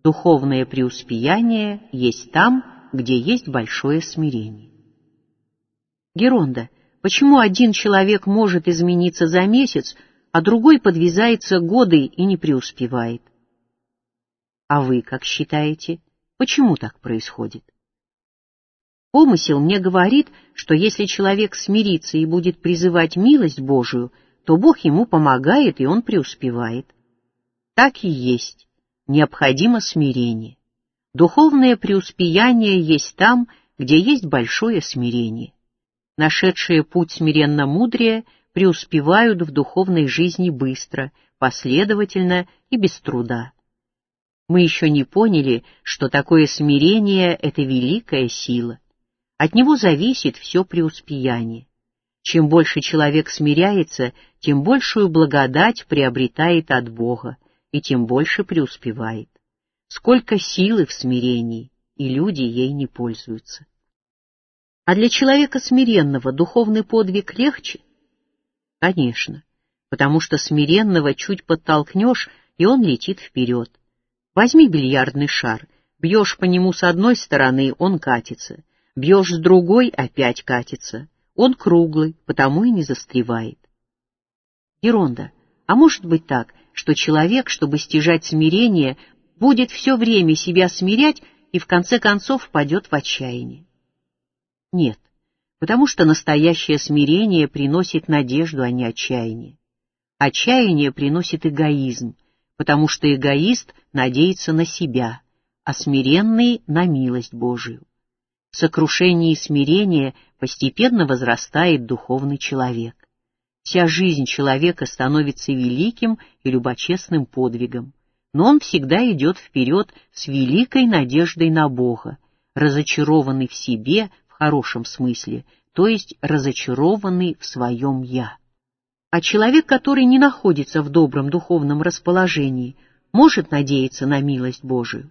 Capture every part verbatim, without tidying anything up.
Духовное преуспеяние есть там, где есть большое смирение. Геронда, почему один человек может измениться за месяц, а другой подвязается годы и не преуспевает? А вы как считаете, почему так происходит? Помысел мне говорит, что если человек смирится и будет призывать милость Божию, то Бог ему помогает, и он преуспевает. Так и есть. Необходимо смирение. Духовное преуспеяние есть там, где есть большое смирение. Нашедшие путь смиренно-мудрее преуспевают в духовной жизни быстро, последовательно и без труда. Мы еще не поняли, что такое смирение — это великая сила. От него зависит все преуспеяние. Чем больше человек смиряется, тем большую благодать приобретает от Бога, и тем больше преуспевает. Сколько силы в смирении, и люди ей не пользуются. А для человека смиренного духовный подвиг легче? Конечно, потому что смиренного чуть подтолкнешь, и он летит вперед. Возьми бильярдный шар, бьешь по нему с одной стороны, он катится, бьешь с другой, опять катится. Он круглый, потому и не застревает. Геронда, а может быть так, что человек, чтобы стяжать смирение, будет все время себя смирять и в конце концов впадет в отчаяние? Нет, потому что настоящее смирение приносит надежду, а не отчаяние. Отчаяние приносит эгоизм, потому что эгоист надеется на себя, а смиренный — на милость Божию. В сокрушении и смирении постепенно возрастает духовный человек. Вся жизнь человека становится великим и любочестным подвигом, но он всегда идет вперед с великой надеждой на Бога, разочарованный в себе в хорошем смысле, то есть разочарованный в своем «я». А человек, который не находится в добром духовном расположении, может надеяться на милость Божию.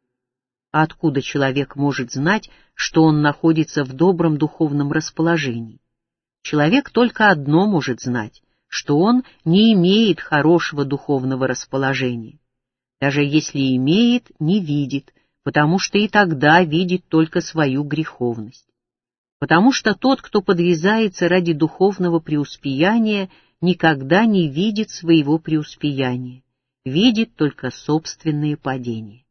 А откуда человек может знать, что он находится в добром духовном расположении? Человек только одно может знать, что он не имеет хорошего духовного расположения. Даже если имеет, не видит, потому что и тогда видит только свою греховность. Потому что тот, кто подвязается ради духовного преуспеяния, никогда не видит своего преуспеяния, видит только собственные падения.